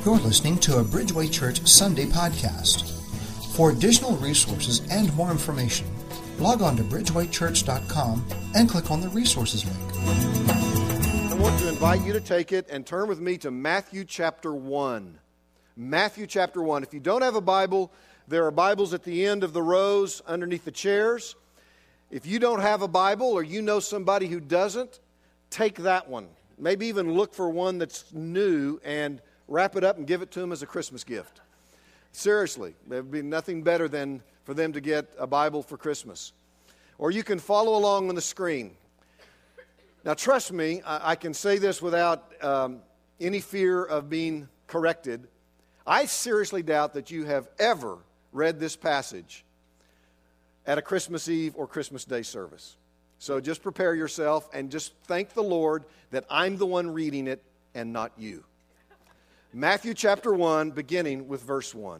You're listening to a Bridgeway Church Sunday podcast. For additional resources and more information, log on to bridgewaychurch.com and click on the resources link. I want to invite you to take it and turn with me to Matthew chapter 1. Matthew chapter 1. If you don't have a Bible, there are Bibles at the end of the rows underneath the chairs. If you don't have a Bible or you know somebody who doesn't, take that one. Maybe even look for one that's new and wrap it up and give it to them as a Christmas gift. Seriously, there would be nothing better than for them to get a Bible for Christmas. Or you can follow along on the screen. Now trust me, I can say this without any fear of being corrected. I seriously doubt that you have ever read this passage at a Christmas Eve or Christmas Day service. So just prepare yourself and just thank the Lord that I'm the one reading it and not you. Matthew chapter 1, beginning with verse 1.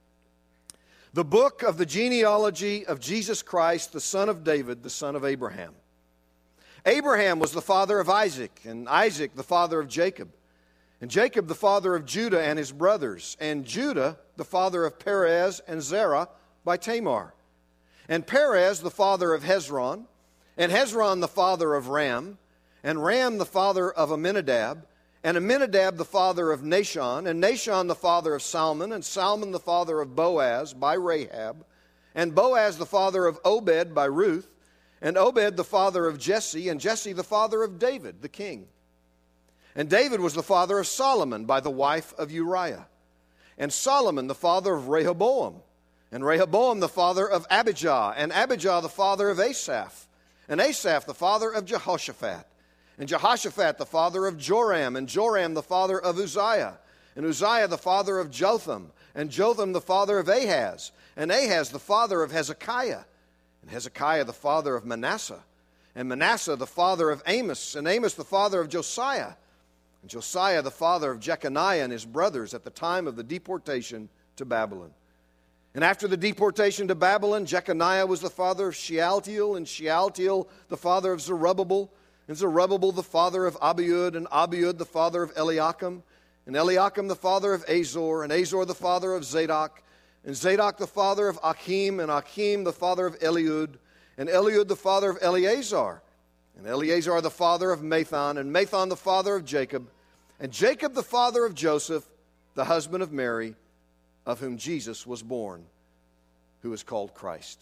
The book of the genealogy of Jesus Christ, the son of David, the son of Abraham. Abraham was the father of Isaac, and Isaac the father of Jacob, and Jacob the father of Judah and his brothers, and Judah the father of Perez and Zerah by Tamar, and Perez the father of Hezron, and Hezron the father of Ram, and Ram the father of Amminadab, and Amminadab the father of Nahshon, and Nahshon the father of Salmon, and Salmon the father of Boaz by Rahab, and Boaz the father of Obed by Ruth, and Obed the father of Jesse, and Jesse the father of David, the king. And David was the father of Solomon by the wife of Uriah, and Solomon the father of Rehoboam, and Rehoboam the father of Abijah, and Abijah the father of Asaph, and Asaph the father of Jehoshaphat, and Jehoshaphat the father of Joram, and Joram the father of Uzziah, and Uzziah the father of Jotham, and Jotham the father of Ahaz, and Ahaz the father of Hezekiah, and Hezekiah the father of Manasseh, and Manasseh the father of Amos, and Amos the father of Josiah, and Josiah the father of Jeconiah and his brothers at the time of the deportation to Babylon. And after the deportation to Babylon, Jeconiah was the father of Shealtiel, and Shealtiel the father of Zerubbabel, and Zerubbabel the father of Abiud, and Abiud the father of Eliakim, and Eliakim the father of Azor, and Azor the father of Zadok, and Zadok the father of Achim, and Achim the father of Eliud, and Eliud the father of Eleazar, and Eleazar the father of Mathan, and Mathan the father of Jacob, and Jacob the father of Joseph, the husband of Mary, of whom Jesus was born, who is called Christ.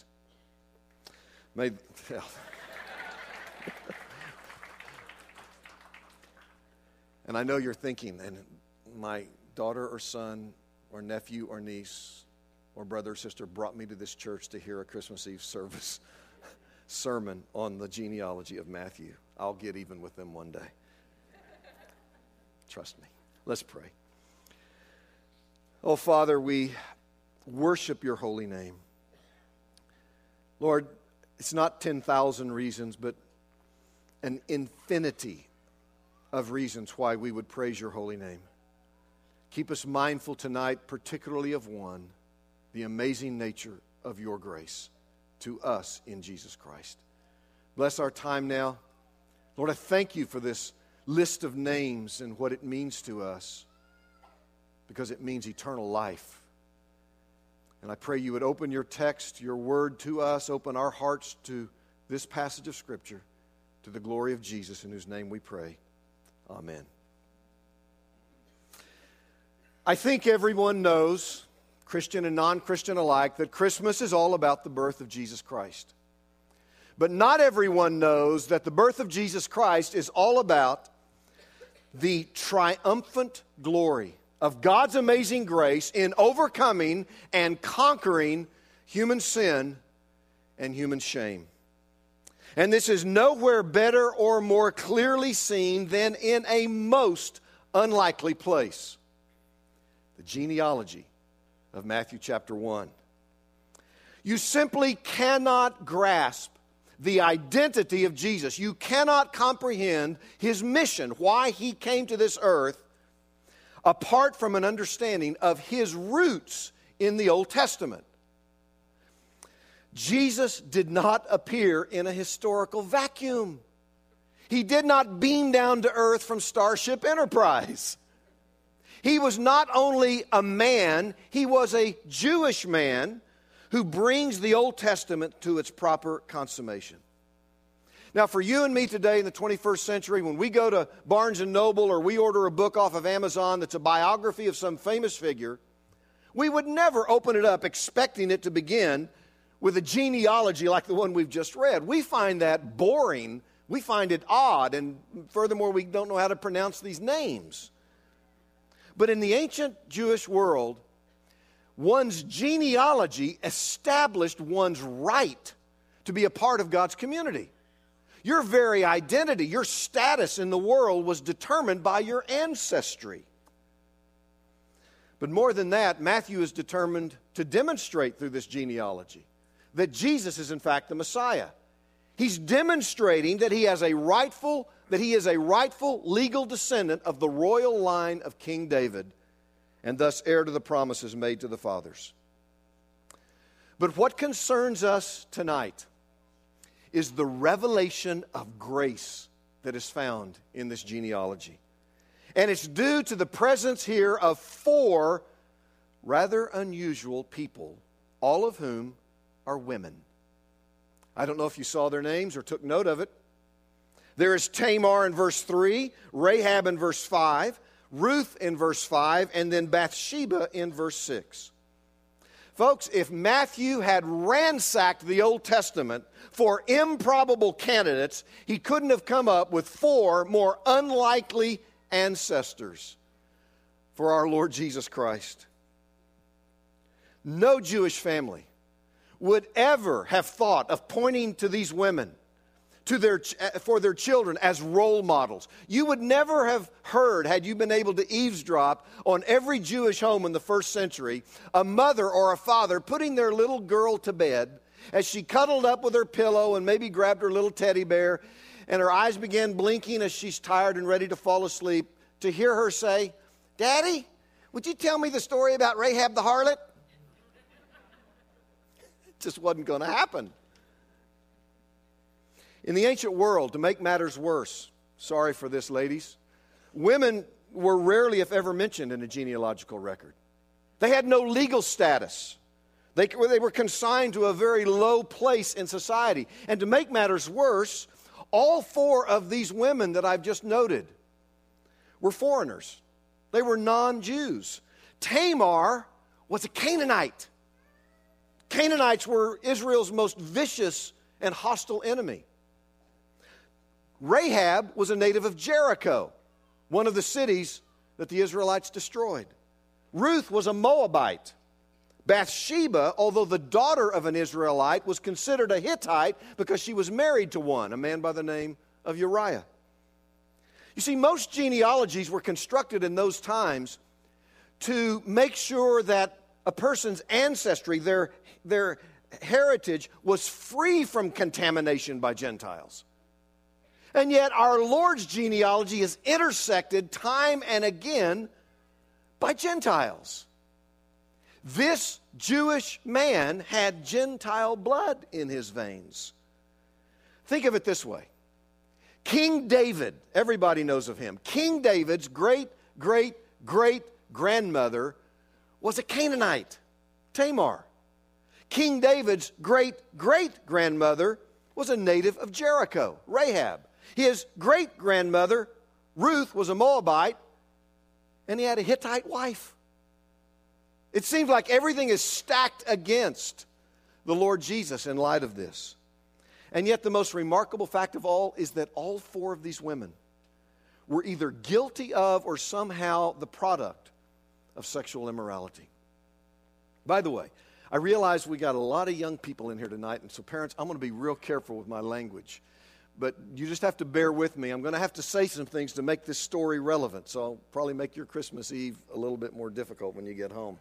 And I know you're thinking, and my daughter or son or nephew or niece or brother or sister brought me to this church to hear a Christmas Eve service sermon on the genealogy of Matthew. I'll get even with them one day. Trust me. Let's pray. Oh, Father, we worship your holy name. Lord, it's not 10,000 reasons, but an infinity of reasons why we would praise your holy name. Keep us mindful tonight, particularly of one, the amazing nature of your grace to us in Jesus Christ. Bless our time now. Lord, I thank you for this list of names and what it means to us, because it means eternal life. And I pray you would open your text, your word to us, open our hearts to this passage of Scripture, to the glory of Jesus, in whose name we pray. Amen. I think everyone knows, Christian and non-Christian alike, that Christmas is all about the birth of Jesus Christ. But not everyone knows that the birth of Jesus Christ is all about the triumphant glory of God's amazing grace in overcoming and conquering human sin and human shame. And this is nowhere better or more clearly seen than in a most unlikely place. The genealogy of Matthew chapter 1. You simply cannot grasp the identity of Jesus. You cannot comprehend his mission, why he came to this earth, apart from an understanding of his roots in the Old Testament. Jesus did not appear in a historical vacuum. He did not beam down to earth from Starship Enterprise. He was not only a man, he was a Jewish man who brings the Old Testament to its proper consummation. Now, for you and me today in the 21st century, when we go to Barnes & Noble or we order a book off of Amazon that's a biography of some famous figure, we would never open it up expecting it to begin with a genealogy like the one we've just read. We find that boring. We find it odd. And furthermore, we don't know how to pronounce these names. But in the ancient Jewish world, one's genealogy established one's right to be a part of God's community. Your very identity, your status in the world was determined by your ancestry. But more than that, Matthew is determined to demonstrate through this genealogy that Jesus is in fact the Messiah. He's demonstrating that he is a rightful legal descendant of the royal line of King David, and thus heir to the promises made to the fathers. But what concerns us tonight is the revelation of grace that is found in this genealogy. And it's due to the presence here of 4 rather unusual people, all of whom are women. I don't know if you saw their names or took note of it. There is Tamar in verse 3, Rahab in verse 5, Ruth in verse 5, and then Bathsheba in verse 6. Folks, if Matthew had ransacked the Old Testament for improbable candidates, he couldn't have come up with 4 more unlikely ancestors for our Lord Jesus Christ. No Jewish family would ever have thought of pointing to these women for their children as role models. You would never have heard, had you been able to eavesdrop on every Jewish home in the first century, a mother or a father putting their little girl to bed as she cuddled up with her pillow and maybe grabbed her little teddy bear, and her eyes began blinking as she's tired and ready to fall asleep, to hear her say, "Daddy, would you tell me the story about Rahab the harlot?" It just wasn't going to happen. In the ancient world, to make matters worse, sorry for this, ladies, women were rarely, if ever, mentioned in a genealogical record. They had no legal status. They were consigned to a very low place in society. And to make matters worse, all 4 of these women that I've just noted were foreigners. They were non-Jews. Tamar was a Canaanite. Canaanites were Israel's most vicious and hostile enemy. Rahab was a native of Jericho, one of the cities that the Israelites destroyed. Ruth was a Moabite. Bathsheba, although the daughter of an Israelite, was considered a Hittite because she was married to one, a man by the name of Uriah. You see, most genealogies were constructed in those times to make sure that a person's ancestry, their heritage, was free from contamination by Gentiles. And yet our Lord's genealogy is intersected time and again by Gentiles. This Jewish man had Gentile blood in his veins. Think of it this way. King David, everybody knows of him. King David's great-great-great-grandmother was a Canaanite, Tamar. King David's great-great-grandmother was a native of Jericho, Rahab. His great-grandmother, Ruth, was a Moabite, and he had a Hittite wife. It seems like everything is stacked against the Lord Jesus in light of this. And yet the most remarkable fact of all is that all 4 of these women were either guilty of or somehow the product of sexual immorality. By the way, I realize we got a lot of young people in here tonight, and so parents, I'm going to be real careful with my language. But you just have to bear with me. I'm going to have to say some things to make this story relevant, so I'll probably make your Christmas Eve a little bit more difficult when you get home.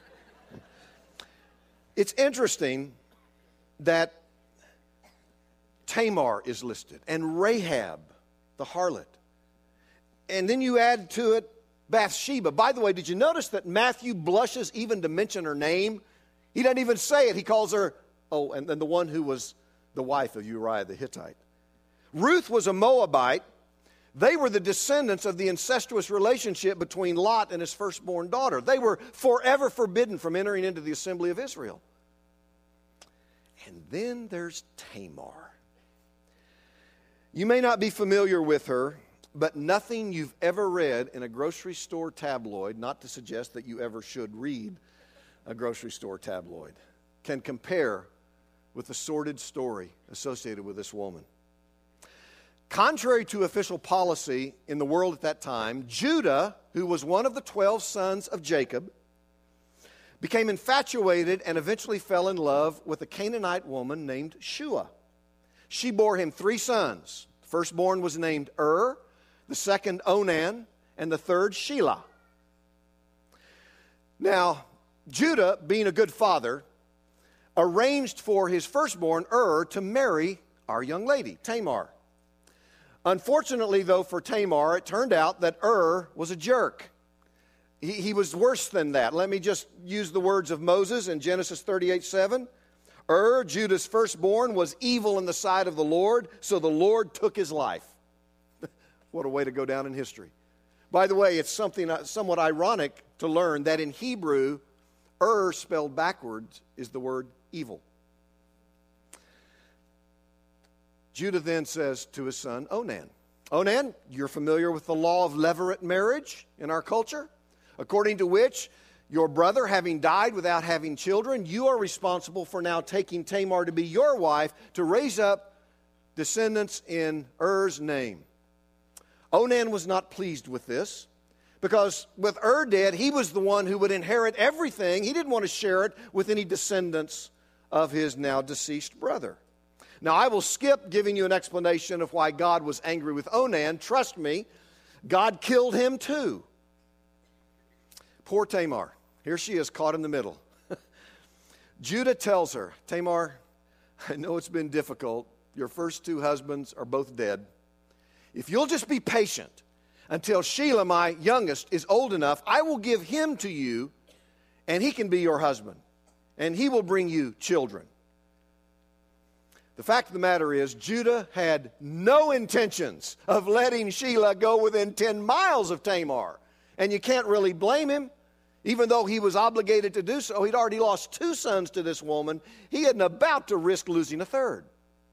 It's interesting that Tamar is listed, and Rahab, the harlot. And then you add to it Bathsheba. By the way, did you notice that Matthew blushes even to mention her name? He doesn't even say it. He calls her, and the one who was the wife of Uriah the Hittite. Ruth was a Moabite. They were the descendants of the incestuous relationship between Lot and his firstborn daughter. They were forever forbidden from entering into the assembly of Israel. And then there's Tamar. You may not be familiar with her, but nothing you've ever read in a grocery store tabloid, not to suggest that you ever should read a grocery store tabloid, can compare with the sordid story associated with this woman. Contrary to official policy in the world at that time, Judah, who was one of the 12 sons of Jacob, became infatuated and eventually fell in love with a Canaanite woman named Shua. She bore him 3 sons. The firstborn was named the second Onan, and the third Shelah. Now, Judah, being a good father, arranged for his firstborn to marry our young lady, Tamar. Unfortunately, though, for Tamar, it turned out that was a jerk. He was worse than that. Let me just use the words of Moses in Genesis 38:7. Judah's firstborn, was evil in the sight of the Lord, so the Lord took his life. What a way to go down in history. By the way, it's something somewhat ironic to learn that in Hebrew, spelled backwards is the word evil. Judah then says to his son, Onan, you're familiar with the law of levirate marriage in our culture, according to which your brother, having died without having children, you are responsible for now taking Tamar to be your wife to raise up descendants in name. Onan was not pleased with this, because with dead, he was the one who would inherit everything. He didn't want to share it with any descendants of his now deceased brother. Now, I will skip giving you an explanation of why God was angry with Onan. Trust me, God killed him too. Poor Tamar. Here she is caught in the middle. Judah tells her, Tamar, I know it's been difficult. Your first 2 husbands are both dead. If you'll just be patient until Shelah, my youngest, is old enough, I will give him to you, and he can be your husband, and he will bring you children. The fact of the matter is, Judah had no intentions of letting Shelah go within 10 miles of Tamar. And you can't really blame him. Even though he was obligated to do so, he'd already lost 2 sons to this woman. He isn't about to risk losing a third.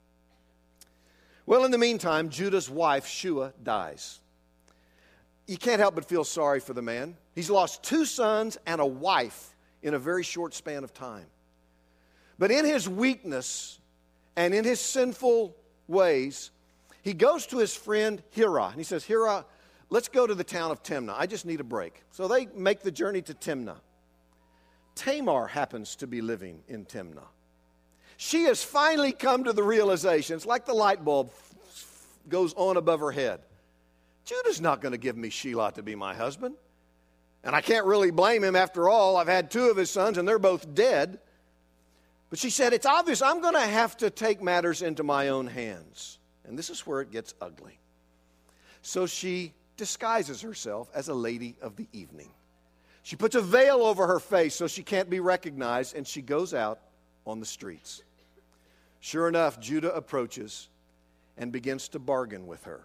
Well, in the meantime, Judah's wife, Shua, dies. You can't help but feel sorry for the man. He's lost 2 sons and a wife in a very short span of time. But in his weakness and in his sinful ways, he goes to his friend Hira. And he says, Hira, let's go to the town of Timnah. I just need a break. So they make the journey to Timnah. Tamar happens to be living in Timnah. She has finally come to the realization, it's like the light bulb goes on above her head. Judah's not going to give me Shelah to be my husband. And I can't really blame him after all. I've had 2 of his sons and they're both dead. But she said, it's obvious I'm going to have to take matters into my own hands. And this is where it gets ugly. So she disguises herself as a lady of the evening. She puts a veil over her face so she can't be recognized, and she goes out on the streets. Sure enough, Judah approaches and begins to bargain with her.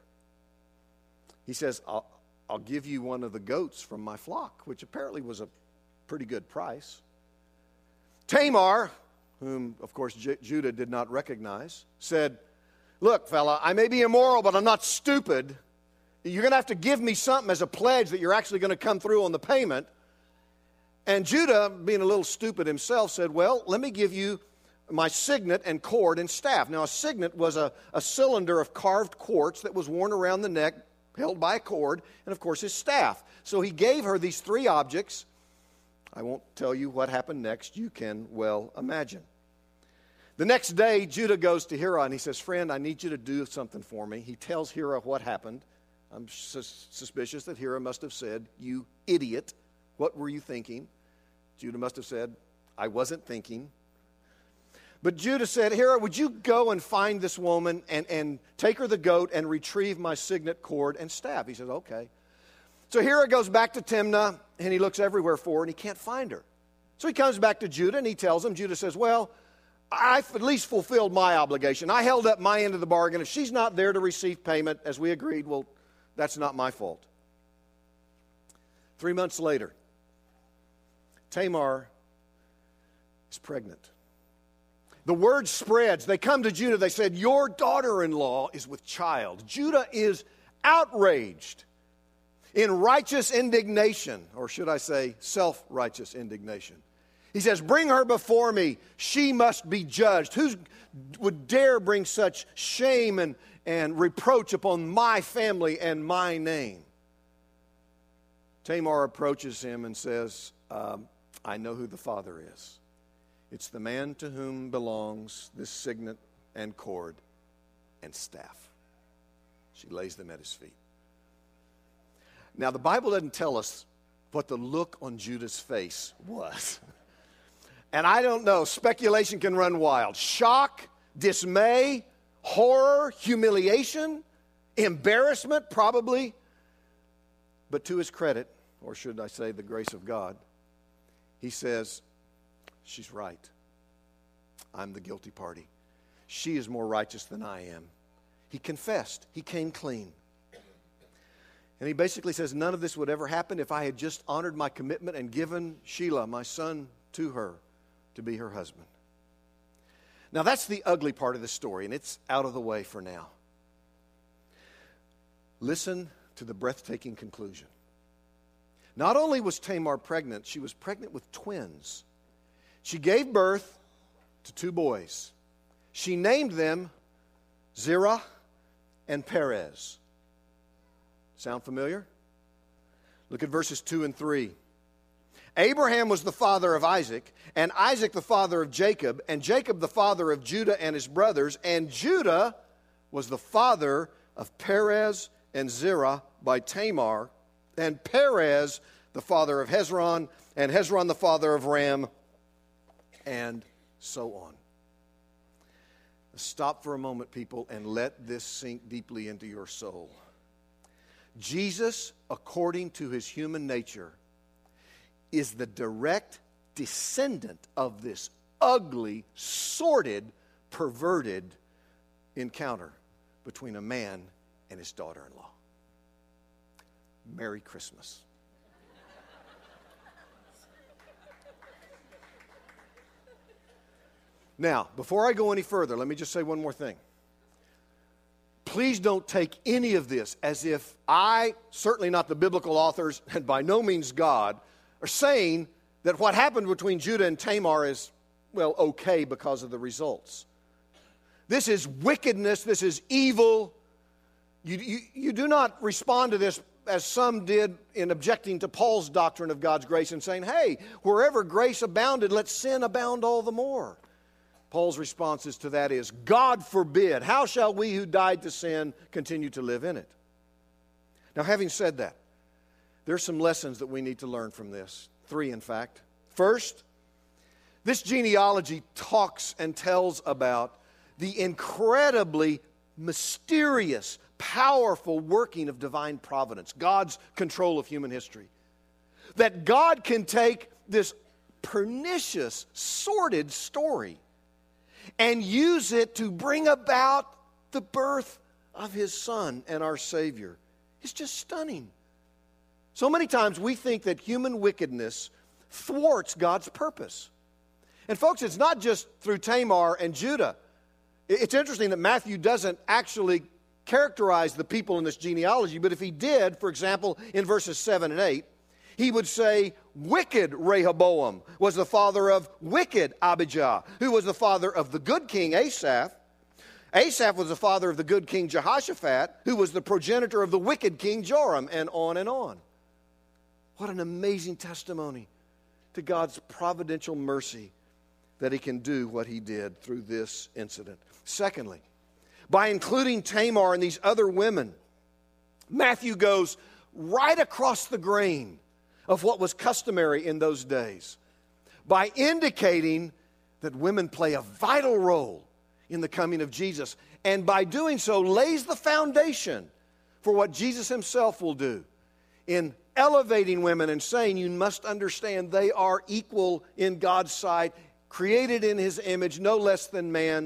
He says, I'll give you one of the goats from my flock, which apparently was a pretty good price. Tamar, whom, of course, Judah did not recognize, said, look, fella, I may be immoral, but I'm not stupid. You're going to have to give me something as a pledge that you're actually going to come through on the payment. And Judah, being a little stupid himself, said, well, let me give you my signet and cord and staff. Now, a signet was a cylinder of carved quartz that was worn around the neck, held by a cord, and, of course, his staff. So he gave her these 3 objects. I won't tell you what happened next. You can well imagine. The next day, Judah goes to Hira and he says, friend, I need you to do something for me. He tells Hira what happened. I'm suspicious that Hira must have said, you idiot, what were you thinking? Judah must have said, I wasn't thinking. But Judah said, Hira, would you go and find this woman and take her the goat and retrieve my signet cord and staff? He says, okay. So Hira goes back to Timnah and he looks everywhere for her and he can't find her. So he comes back to Judah and he tells him, Judah says, well, I've at least fulfilled my obligation. I held up my end of the bargain. If she's not there to receive payment, as we agreed, well, That's not my fault. 3 months later, Tamar is pregnant. The word spreads. They come to Judah. They said, your daughter-in-law is with child. Judah is outraged in righteous indignation, or should I say self-righteous indignation. He says, bring her before me. She must be judged. Who would dare bring such shame and reproach upon my family and my name? Tamar approaches him and says, I know who the father is. It's the man to whom belongs this signet and cord and staff. She lays them at his feet. Now, the Bible doesn't tell us what the look on Judah's face was. And I don't know, speculation can run wild. Shock, dismay, horror, humiliation, embarrassment, probably. But to his credit, or should I say the grace of God, he says, she's right. I'm the guilty party. She is more righteous than I am. He confessed. He came clean. And he basically says, none of this would ever happen if I had just honored my commitment and given Shelah, my son, to her to be her husband. Now, that's the ugly part of the story, and it's out of the way for now. Listen to the breathtaking conclusion. Not only was Tamar pregnant, she was pregnant with twins. She gave birth to 2 boys. She named them Zerah and Perez. Sound familiar? Look at verses 2 and 3. Abraham was the father of Isaac, and Isaac the father of Jacob, and Jacob the father of Judah and his brothers, and Judah was the father of Perez and Zerah by Tamar, and Perez the father of Hezron, and Hezron the father of Ram, and so on. Stop for a moment, people, and let this sink deeply into your soul. Jesus, according to his human nature, is the direct descendant of this ugly, sordid, perverted encounter between a man and his daughter-in-law. Merry Christmas. Now, before I go any further, let me just say one more thing. Please don't take any of this as if I, certainly not the biblical authors, and by no means God, are saying that what happened between Judah and Tamar is, well, okay because of the results. This is wickedness. This is evil. You do not respond to this as some did in objecting to Paul's doctrine of God's grace and saying, hey, wherever grace abounded, let sin abound all the more. Paul's responses to that is, God forbid, how shall we who died to sin continue to live in it? Now, having said that, there are some lessons that we need to learn from this. 3, in fact. First, this genealogy talks and tells about the incredibly mysterious, powerful working of divine providence, God's control of human history. That God can take this pernicious, sordid story and use it to bring about the birth of his Son and our Savior. It's just stunning. So many times we think that human wickedness thwarts God's purpose. And folks, it's not just through Tamar and Judah. It's interesting that Matthew doesn't actually characterize the people in this genealogy, but if he did, for example, in verses 7 and 8, he would say, wicked Rehoboam was the father of wicked Abijah, who was the father of the good king Asaph. Asaph was the father of the good king Jehoshaphat, who was the progenitor of the wicked king Joram, and on and on. What an amazing testimony to God's providential mercy that he can do what he did through this incident. Secondly, by including Tamar and these other women, Matthew goes right across the grain of what was customary in those days by indicating that women play a vital role in the coming of Jesus, and by doing so lays the foundation for what Jesus himself will do in elevating women and saying you must understand they are equal in God's sight, created in his image, no less than man.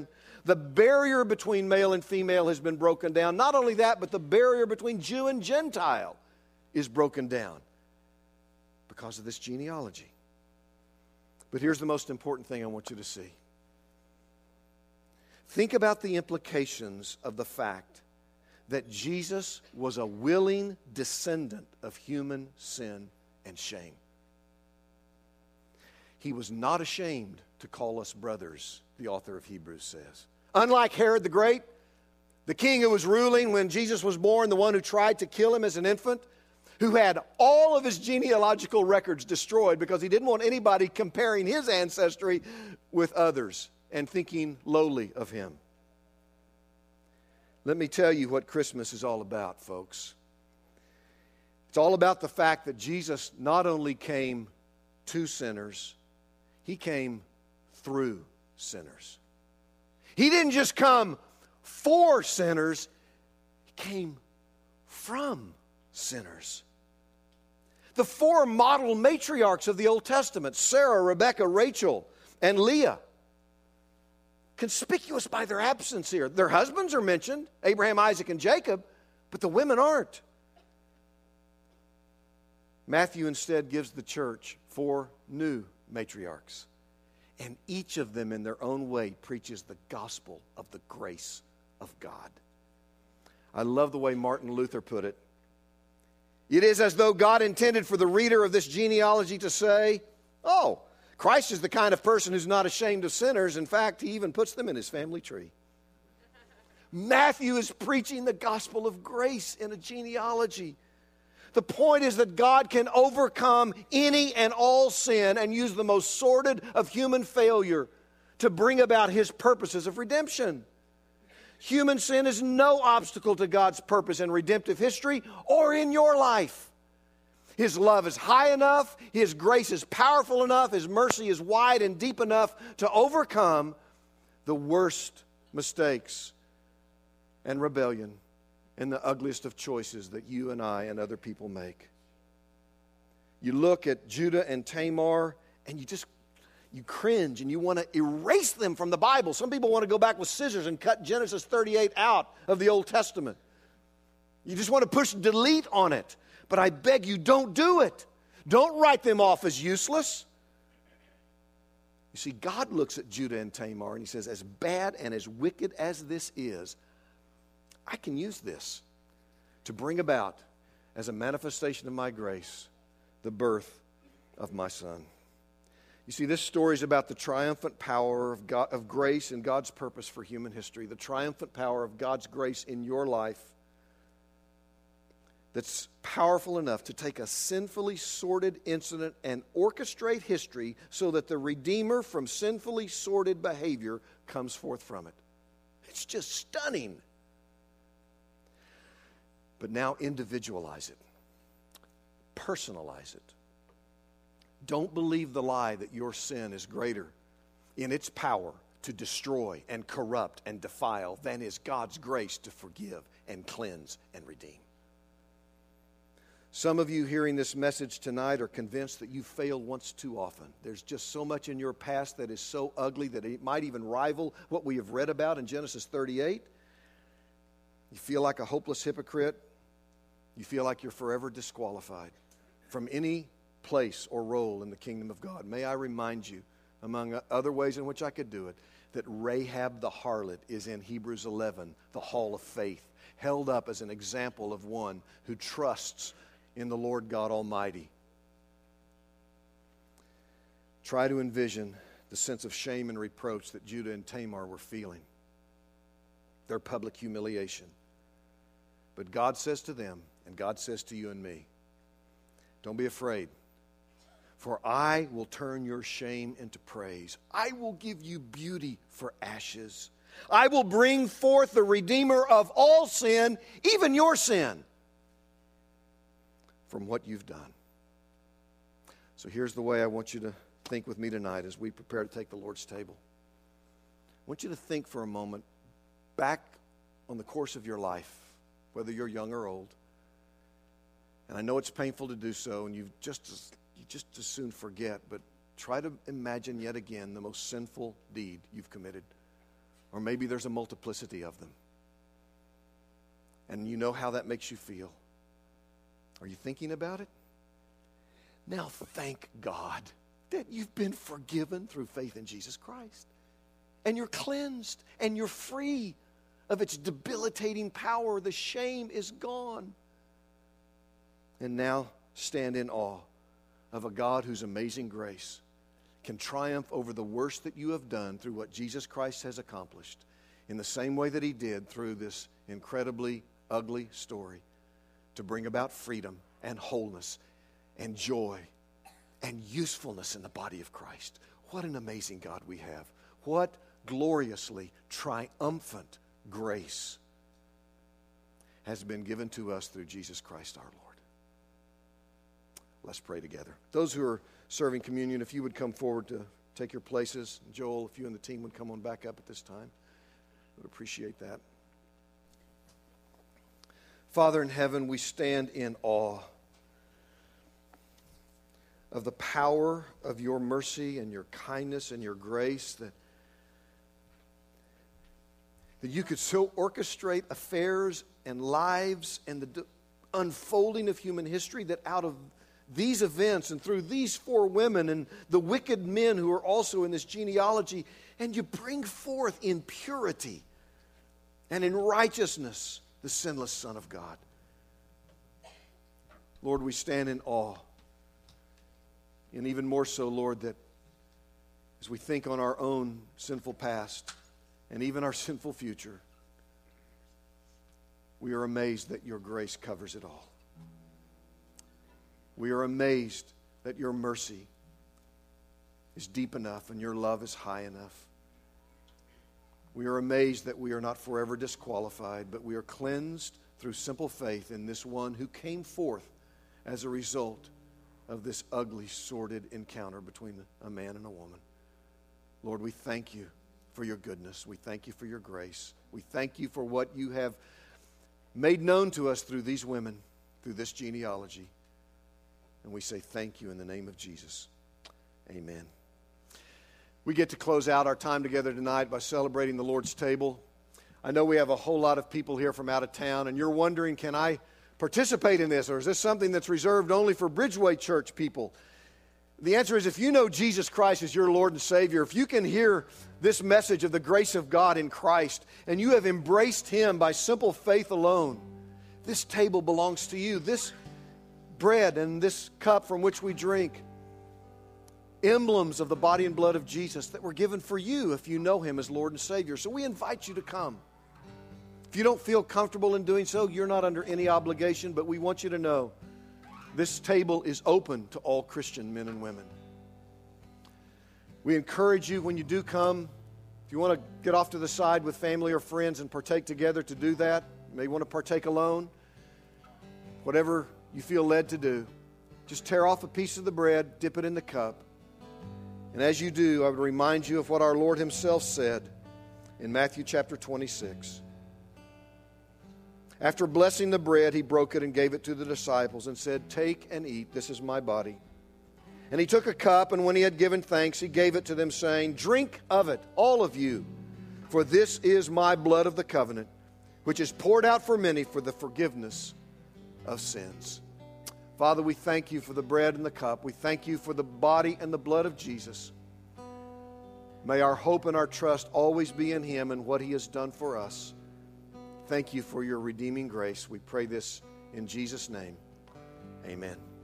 The barrier between male and female has been broken down. Not only that, but the barrier between Jew and Gentile is broken down because of this genealogy. But here's the most important thing I want you to see. Think about the implications of the fact that Jesus was a willing descendant of human sin and shame. He was not ashamed to call us brothers, the author of Hebrews says. Unlike Herod the Great, the king who was ruling when Jesus was born, the one who tried to kill him as an infant, who had all of his genealogical records destroyed because he didn't want anybody comparing his ancestry with others and thinking lowly of him. Let me tell you what Christmas is all about, folks. It's all about the fact that Jesus not only came to sinners, he came through sinners. He didn't just come for sinners, he came from sinners. The four model matriarchs of the Old Testament, Sarah, Rebekah, Rachel, and Leah, conspicuous by their absence here. Their husbands are mentioned, Abraham, Isaac, and Jacob, but the women aren't. Matthew instead gives the church four new matriarchs. And each of them in their own way preaches the gospel of the grace of God. I love the way Martin Luther put it. It is as though God intended for the reader of this genealogy to say, oh, Christ is the kind of person who's not ashamed of sinners. In fact, he even puts them in his family tree. Matthew is preaching the gospel of grace in a genealogy. The point is that God can overcome any and all sin and use the most sordid of human failure to bring about his purposes of redemption. Human sin is no obstacle to God's purpose in redemptive history or in your life. His love is high enough, his grace is powerful enough, his mercy is wide and deep enough to overcome the worst mistakes and rebellion and the ugliest of choices that you and I and other people make. You look at Judah and Tamar and you cringe and you want to erase them from the Bible. Some people want to go back with scissors and cut Genesis 38 out of the Old Testament. You just want to push delete on it. But I beg you, don't do it. Don't write them off as useless. You see, God looks at Judah and Tamar and he says, as bad and as wicked as this is, I can use this to bring about, as a manifestation of my grace, the birth of my son. You see, this story is about the triumphant power of God, of grace and God's purpose for human history, the triumphant power of God's grace in your life that's powerful enough to take a sinfully sordid incident and orchestrate history so that the Redeemer from sinfully sordid behavior comes forth from it. It's just stunning. But now individualize it. Personalize it. Don't believe the lie that your sin is greater in its power to destroy and corrupt and defile than is God's grace to forgive and cleanse and redeem. Some of you hearing this message tonight are convinced that you failed once too often. There's just so much in your past that is so ugly that it might even rival what we have read about in Genesis 38. You feel like a hopeless hypocrite. You feel like you're forever disqualified from any place or role in the kingdom of God. May I remind you, among other ways in which I could do it, that Rahab the harlot is in Hebrews 11, the hall of faith, held up as an example of one who trusts in the Lord God Almighty. Try to envision the sense of shame and reproach that Judah and Tamar were feeling, their public humiliation. But God says to them, and God says to you and me, don't be afraid, for I will turn your shame into praise. I will give you beauty for ashes. I will bring forth the Redeemer of all sin, even your sin, from what you've done. So here's the way I want you to think with me tonight as we prepare to take the Lord's table. I want you to think for a moment back on the course of your life, whether you're young or old. And I know it's painful to do so, and you just as soon forget, but try to imagine yet again the most sinful deed you've committed, Or maybe there's a multiplicity of them. And you know how that makes you feel. Are you thinking about it? Now thank God that you've been forgiven through faith in Jesus Christ. And you're cleansed and you're free of its debilitating power. The shame is gone. And now stand in awe of a God whose amazing grace can triumph over the worst that you have done through what Jesus Christ has accomplished in the same way that He did through this incredibly ugly story to bring about freedom and wholeness and joy and usefulness in the body of Christ. What an amazing God we have. What gloriously triumphant grace has been given to us through Jesus Christ our Lord. Let's pray together. Those who are serving communion, if you would come forward to take your places. Joel, if you and the team would come on back up at this time, I would appreciate that. Father in heaven, we stand in awe of the power of your mercy and your kindness and your grace, that you could so orchestrate affairs and lives and the unfolding of human history that out of these events and through these four women and the wicked men who are also in this genealogy, and you bring forth in purity and in righteousness the sinless Son of God. Lord, we stand in awe. And even more so, Lord, that as we think on our own sinful past and even our sinful future, we are amazed that your grace covers it all. We are amazed that your mercy is deep enough and your love is high enough. We are amazed that we are not forever disqualified, but we are cleansed through simple faith in this one who came forth as a result of this ugly, sordid encounter between a man and a woman. Lord, we thank you for your goodness. We thank you for your grace. We thank you for what you have made known to us through these women, through this genealogy. And we say thank you in the name of Jesus. Amen. We get to close out our time together tonight by celebrating the Lord's table. I know we have a whole lot of people here from out of town, and you're wondering, can I participate in this, or is this something that's reserved only for Bridgeway Church people? The answer is, if you know Jesus Christ as your Lord and Savior, if you can hear this message of the grace of God in Christ, and you have embraced Him by simple faith alone, this table belongs to you. This bread and this cup from which we drink, emblems of the body and blood of Jesus that were given for you if you know Him as Lord and Savior. So we invite you to come. If you don't feel comfortable in doing so, you're not under any obligation, but we want you to know this table is open to all Christian men and women. We encourage you when you do come, if you want to get off to the side with family or friends and partake together, to do that. You may want to partake alone. Whatever you feel led to do, just tear off a piece of the bread, dip it in the cup. And as you do, I would remind you of what our Lord Himself said in Matthew chapter 26. After blessing the bread, He broke it and gave it to the disciples and said, "Take and eat, this is my body." And He took a cup, and when He had given thanks, He gave it to them, saying, "Drink of it, all of you, for this is my blood of the covenant, which is poured out for many for the forgiveness of sins." Father, we thank you for the bread and the cup. We thank you for the body and the blood of Jesus. May our hope and our trust always be in Him and what He has done for us. Thank you for your redeeming grace. We pray this in Jesus' name. Amen.